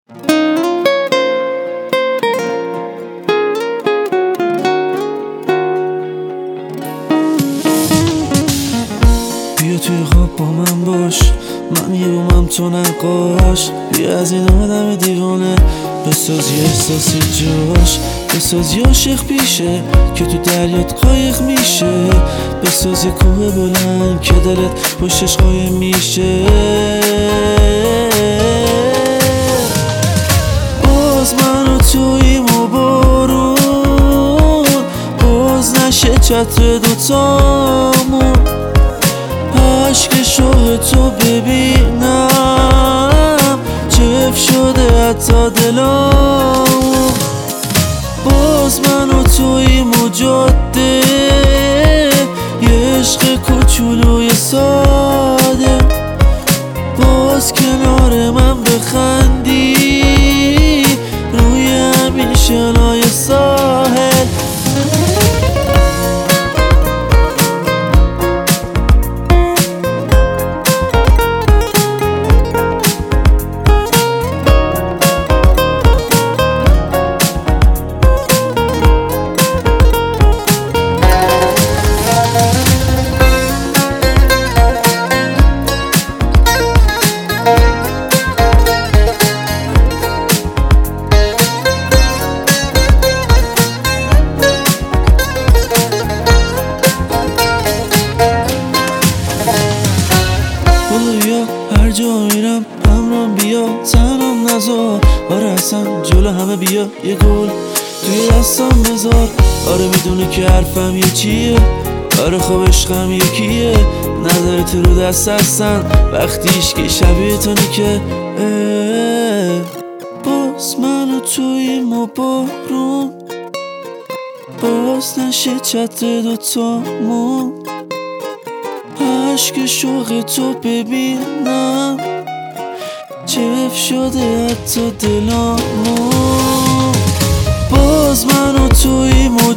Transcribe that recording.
بیا توی خواب با من باش، من یه بومم تو نقاش. بیا از این آدم دیوانه بساز یه احساسی جاش، بساز یه عاشق پیشه که تو دریات قایق میشه، بساز یه کوه بلند که دلت پشتش قایم میشه. باز من و توییم و بارون، باز نشه چتر دوتامون، عشق شوق تو ببینم چف شده حتی دلام. باز من و توییم و جاده، یه عشق کوچولوی ساده، باز کنار من بخندی روی همین شنای ساحل. هر جا میرم همرام بیا، تنم نذار، آره اصلا جلو همه بیا، یه گل توی دستم بذار. آره میدونه که حرفم یه چیه، آره خب عشقم یکیه، نداره تو رو دست هستن وقتیش که شبیه تونی که باز من و توییم و بارون، باز نشه چتر دوتامون، عشق شوق تو ببینم چف شده حتی دلامون. باز من و توییم و